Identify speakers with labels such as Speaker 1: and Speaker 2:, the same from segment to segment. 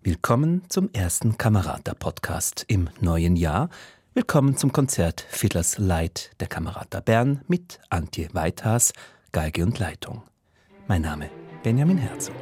Speaker 1: Willkommen zum ersten Camerata-Podcast im neuen Jahr. Willkommen zum Konzert Fiddler's Light der Camerata Bern mit Antje Weithaas, Geige und Leitung. Mein Name Benjamin Herzog.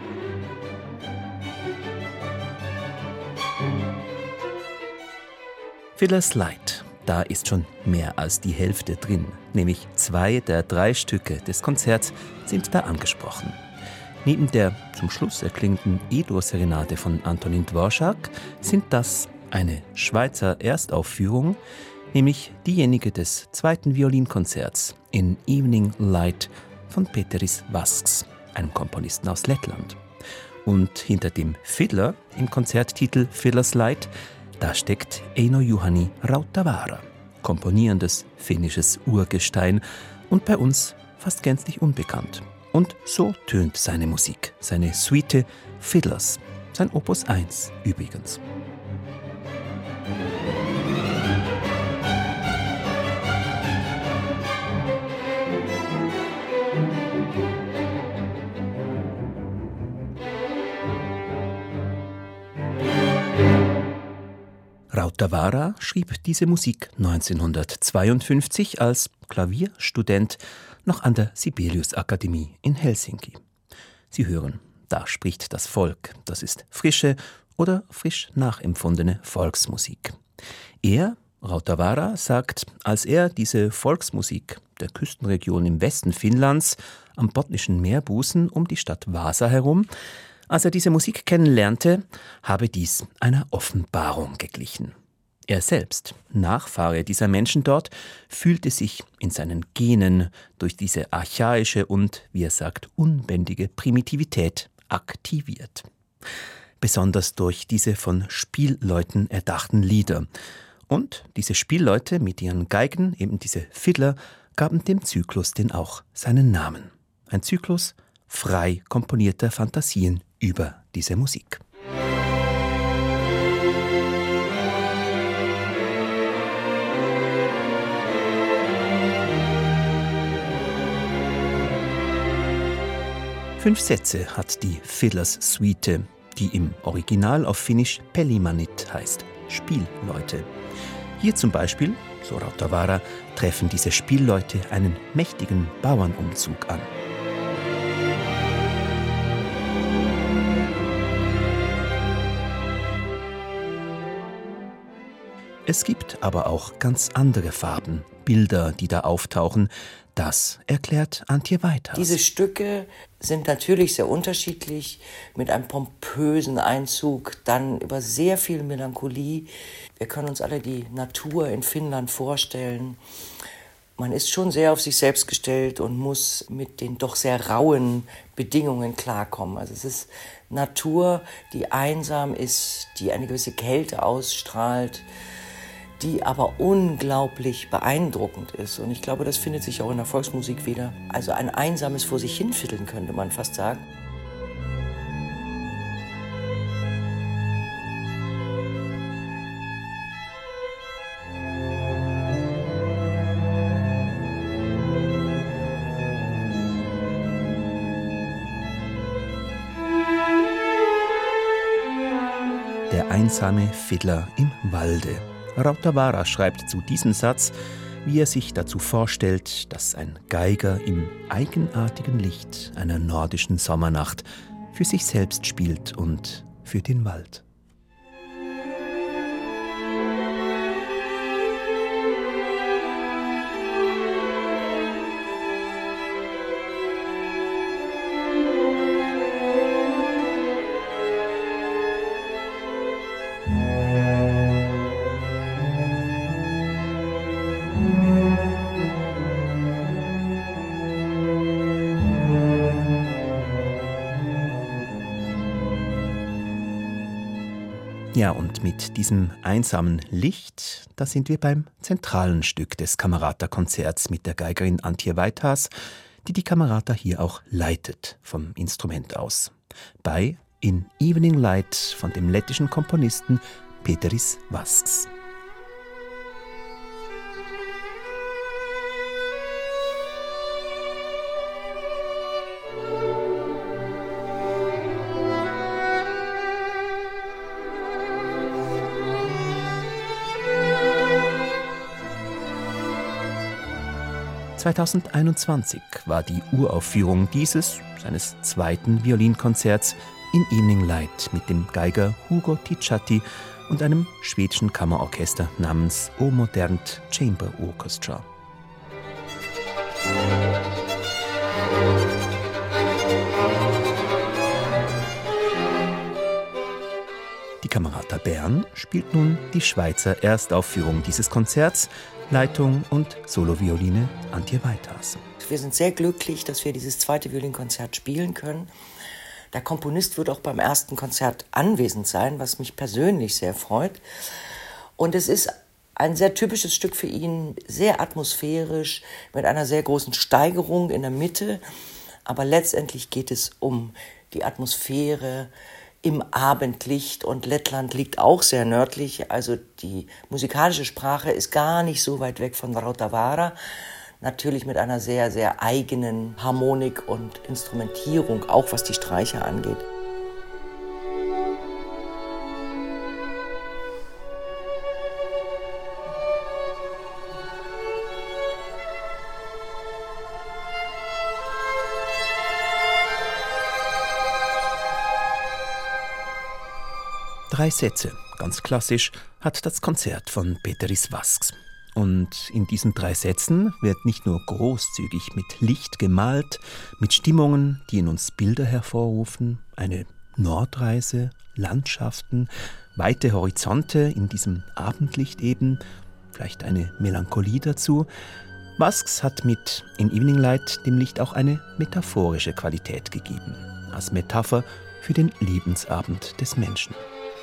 Speaker 1: Fiddler's Light, da ist schon mehr als die Hälfte drin, nämlich 2 der 3 Stücke des Konzerts sind da angesprochen. Neben der zum Schluss erklingenden E-Dur-Serenade von Antonin Dvorak sind das eine Schweizer Erstaufführung, nämlich diejenige des 2. Violinkonzerts in Evening Light von Peteris Vasks, einem Komponisten aus Lettland. Und hinter dem Fiddler im Konzerttitel Fiddler's Light, da steckt Eino-Juhani Rautavaara, komponierendes finnisches Urgestein und bei uns fast gänzlich unbekannt. Und so tönt seine Musik, seine Suite Fiddlers, sein Opus 1 übrigens. Rautavaara schrieb diese Musik 1952 als Klavierstudent noch an der Sibelius-Akademie in Helsinki. Sie hören, da spricht das Volk. Das ist frische oder frisch nachempfundene Volksmusik. Er, Rautavaara, sagt, als er diese Volksmusik der Küstenregion im Westen Finnlands am Botnischen Meerbusen um die Stadt Vasa herum, als er diese Musik kennenlernte, habe dies einer Offenbarung geglichen. Er selbst, Nachfahre dieser Menschen dort, fühlte sich in seinen Genen durch diese archaische und, wie er sagt, unbändige Primitivität aktiviert. Besonders durch diese von Spielleuten erdachten Lieder. Und diese Spielleute mit ihren Geigen, eben diese Fiddler, gaben dem Zyklus denn auch seinen Namen. Ein Zyklus frei komponierter Fantasien über diese Musik. Fünf Sätze hat die Fiddlers Suite, die im Original auf Finnisch Pelimanit heißt, Spielleute. Hier zum Beispiel, so Rautavaara, treffen diese Spielleute einen mächtigen Bauernumzug an. Es gibt aber auch ganz andere Farben, Bilder, die da auftauchen. Das erklärt Antje Weithaas.
Speaker 2: Diese Stücke sind natürlich sehr unterschiedlich, mit einem pompösen Einzug, dann über sehr viel Melancholie. Wir können uns alle die Natur in Finnland vorstellen. Man ist schon sehr auf sich selbst gestellt und muss mit den doch sehr rauen Bedingungen klarkommen. Also es ist Natur, die einsam ist, die eine gewisse Kälte ausstrahlt, die aber unglaublich beeindruckend ist. Und ich glaube, das findet sich auch in der Volksmusik wieder. Also ein einsames Vor sich hinfiddeln, könnte man fast sagen.
Speaker 1: Der einsame Fiddler im Walde. Rautavaara schreibt zu diesem Satz, wie er sich dazu vorstellt, dass ein Geiger im eigenartigen Licht einer nordischen Sommernacht für sich selbst spielt und für den Wald. Ja, und mit diesem einsamen Licht, da sind wir beim zentralen Stück des Camerata-Konzerts mit der Geigerin Antje Weithaas, die die Camerata hier auch leitet vom Instrument aus. Bei In Evening Light von dem lettischen Komponisten Peteris Vasks. 2021 war die Uraufführung dieses, seines zweiten Violinkonzerts in Evening Light mit dem Geiger Hugo Ticciati und einem schwedischen Kammerorchester namens O Modernt Chamber Orchestra. Die Camerata Bern spielt nun die Schweizer Erstaufführung dieses Konzerts, Leitung und Solovioline Antje Weithas.
Speaker 2: Wir sind sehr glücklich, dass wir dieses zweite Violinkonzert spielen können. Der Komponist wird auch beim ersten Konzert anwesend sein, was mich persönlich sehr freut. Und es ist ein sehr typisches Stück für ihn, sehr atmosphärisch, mit einer sehr großen Steigerung in der Mitte. Aber letztendlich geht es um die Atmosphäre im Abendlicht. Und Lettland liegt auch sehr nördlich. Also die musikalische Sprache ist gar nicht so weit weg von Rautavaara. Natürlich mit einer sehr, sehr eigenen Harmonik und Instrumentierung, auch was die Streicher angeht.
Speaker 1: Drei Sätze, ganz klassisch, hat das Konzert von Peteris Vasks. Und in diesen 3 Sätzen wird nicht nur großzügig mit Licht gemalt, mit Stimmungen, die in uns Bilder hervorrufen, eine Nordreise, Landschaften, weite Horizonte in diesem Abendlicht eben, vielleicht eine Melancholie dazu. Vasks hat mit In Evening Light dem Licht auch eine metaphorische Qualität gegeben, als Metapher für den Lebensabend des Menschen.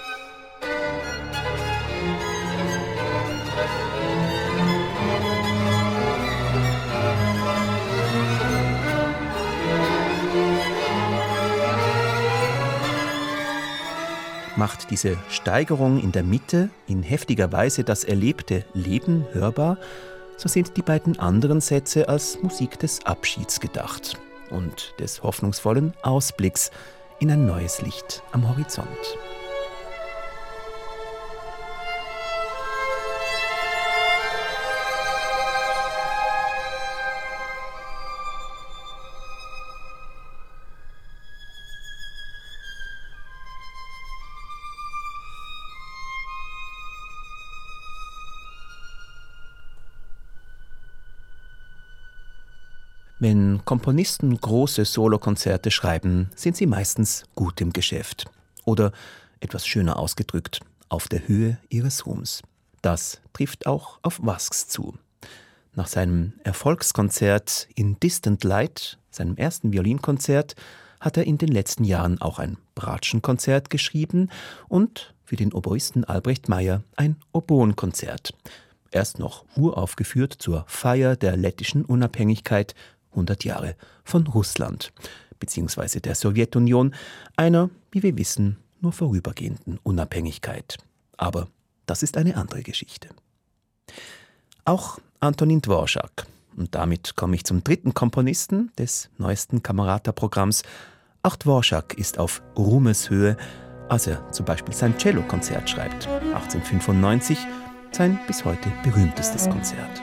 Speaker 1: Macht diese Steigerung in der Mitte in heftiger Weise das erlebte Leben hörbar, so sind die beiden anderen Sätze als Musik des Abschieds gedacht und des hoffnungsvollen Ausblicks in ein neues Licht am Horizont. Wenn Komponisten große Solokonzerte schreiben, sind sie meistens gut im Geschäft. Oder, etwas schöner ausgedrückt, auf der Höhe ihres Ruhms. Das trifft auch auf Vasks zu. Nach seinem Erfolgskonzert in Distant Light, seinem ersten Violinkonzert, hat er in den letzten Jahren auch ein Bratschenkonzert geschrieben und für den Oboisten Albrecht Meyer ein Oboenkonzert. Erst noch uraufgeführt zur Feier der lettischen Unabhängigkeit 100 Jahre von Russland bzw. der Sowjetunion, einer, wie wir wissen, nur vorübergehenden Unabhängigkeit. Aber das ist eine andere Geschichte. Auch Antonín Dvořák, und damit komme ich zum dritten Komponisten des neuesten Camerata-Programms, auch Dvořák ist auf Ruhmeshöhe, als er zum Beispiel sein Cellokonzert schreibt, 1895, sein bis heute berühmtestes Konzert.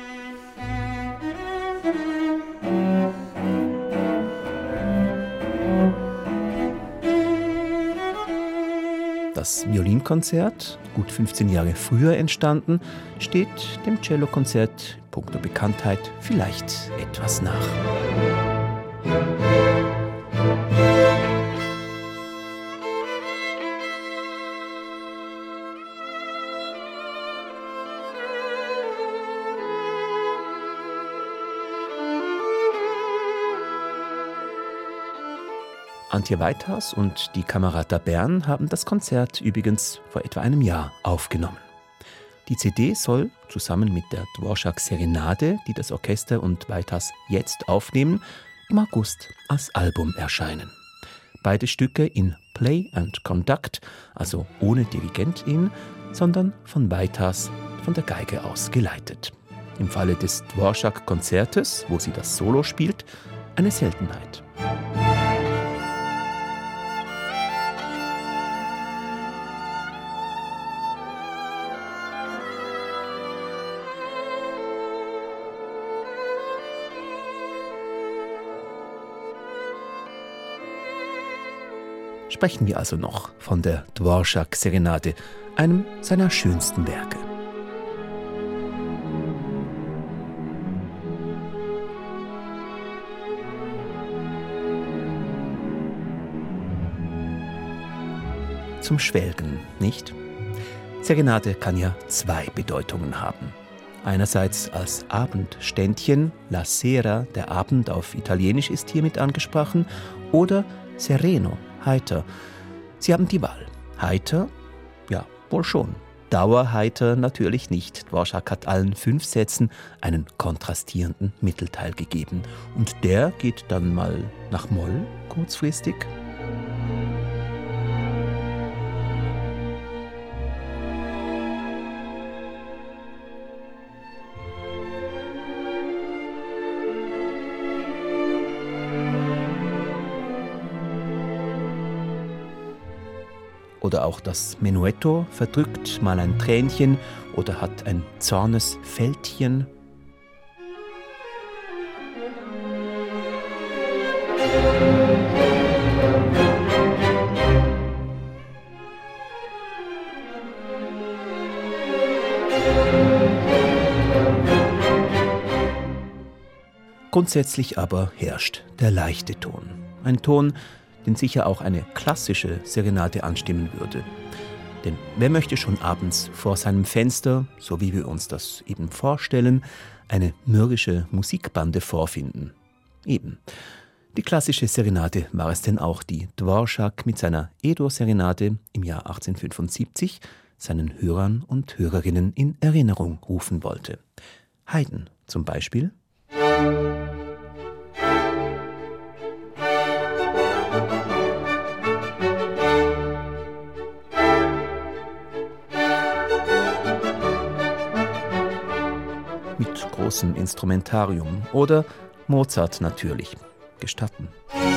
Speaker 1: Das Violinkonzert, gut 15 Jahre früher entstanden, steht dem Cellokonzert punkto Bekanntheit vielleicht etwas nach. Antje Weithas und die Camerata Bern haben das Konzert übrigens vor etwa einem Jahr aufgenommen. Die CD soll zusammen mit der Dvořák-Serenade, die das Orchester und Weithas jetzt aufnehmen, im August als Album erscheinen. Beide Stücke in Play and Conduct, also ohne Dirigentin, sondern von Weithas von der Geige aus geleitet. Im Falle des Dvořák-Konzertes, wo sie das Solo spielt, eine Seltenheit. Sprechen wir also noch von der Dvorak-Serenade, einem seiner schönsten Werke. Zum Schwelgen, nicht? Serenade kann ja zwei Bedeutungen haben. Einerseits als Abendständchen, la sera, der Abend auf Italienisch ist hiermit angesprochen, oder sereno, heiter. Sie haben die Wahl. Heiter? Ja, wohl schon. Dauerheiter natürlich nicht. Dvorak hat allen 5 Sätzen einen kontrastierenden Mittelteil gegeben. Und der geht dann mal nach Moll, kurzfristig. Oder auch das Menuetto verdrückt mal ein Tränchen oder hat ein Zornesfältchen. Grundsätzlich aber herrscht der leichte Ton. Ein Ton, den sicher auch eine klassische Serenade anstimmen würde. Denn wer möchte schon abends vor seinem Fenster, so wie wir uns das eben vorstellen, eine mürrische Musikbande vorfinden? Eben. Die klassische Serenade war es denn auch, die Dvorak mit seiner E-Dur-Serenade im Jahr 1875 seinen Hörern und Hörerinnen in Erinnerung rufen wollte. Haydn zum Beispiel. Mit großem Instrumentarium oder Mozart natürlich. Gestatten.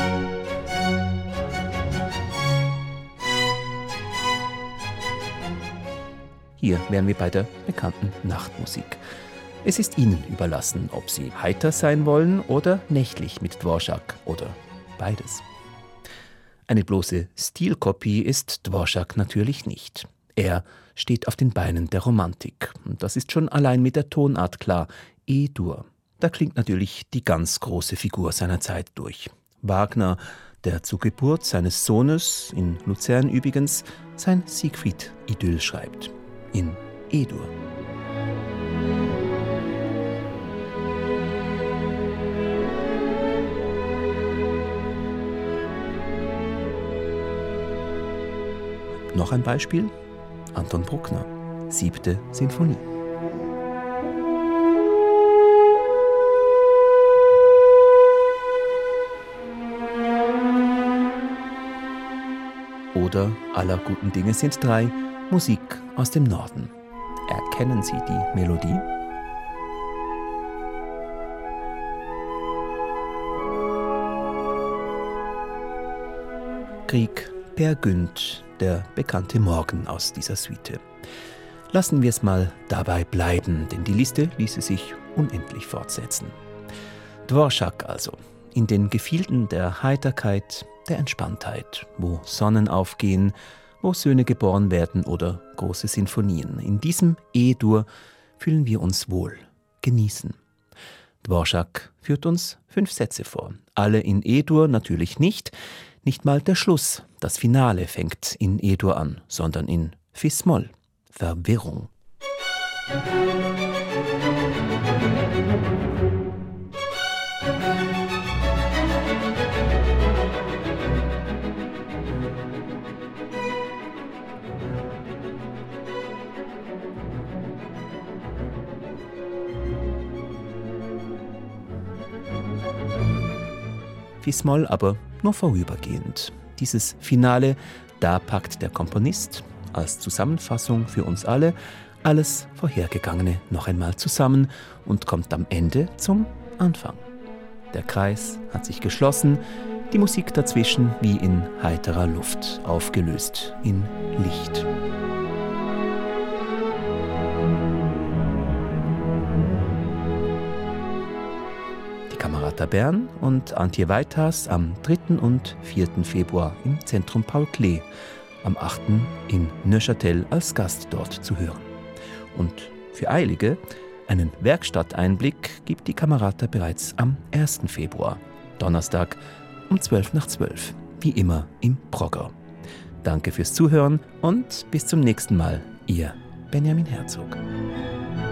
Speaker 1: Hier wären wir bei der bekannten Nachtmusik. Es ist Ihnen überlassen, ob Sie heiter sein wollen oder nächtlich mit Dvorak oder beides. Eine bloße Stilkopie ist Dvorak natürlich nicht. Er steht auf den Beinen der Romantik. Und das ist schon allein mit der Tonart klar. E-Dur. Da klingt natürlich die ganz große Figur seiner Zeit durch. Wagner, der zur Geburt seines Sohnes, in Luzern übrigens, sein Siegfried-Idyll schreibt. In E-Dur. Noch ein Beispiel? Anton Bruckner, 7. Sinfonie. Oder aller guten Dinge sind 3, Musik aus dem Norden. Erkennen Sie die Melodie? Grieg, Per Gynt, der bekannte Morgen aus dieser Suite. Lassen wir es mal dabei bleiben, denn die Liste ließe sich unendlich fortsetzen. Dvorak also, in den Gefilden der Heiterkeit, der Entspanntheit, wo Sonnen aufgehen, wo Söhne geboren werden oder große Sinfonien. In diesem E-Dur fühlen wir uns wohl, genießen. Dvorak führt uns 5 Sätze vor. Alle in E-Dur natürlich nicht. Nicht mal der Schluss, das Finale fängt in E-Dur an, sondern in Fis-Moll, Verwirrung. Fis-Moll aber nur vorübergehend. Dieses Finale, da packt der Komponist als Zusammenfassung für uns alle alles Vorhergegangene noch einmal zusammen und kommt am Ende zum Anfang. Der Kreis hat sich geschlossen, die Musik dazwischen wie in heiterer Luft, aufgelöst in Licht. Die Camerata Bern und Antje Weithas am 3. und 4. Februar im Zentrum Paul Klee, am 8. in Neuchâtel als Gast dort zu hören. Und für Eilige einen Werkstatteinblick gibt die Kamerata bereits am 1. Februar, Donnerstag um 11:12, wie immer im Progr. Danke fürs Zuhören und bis zum nächsten Mal, Ihr Benjamin Herzog.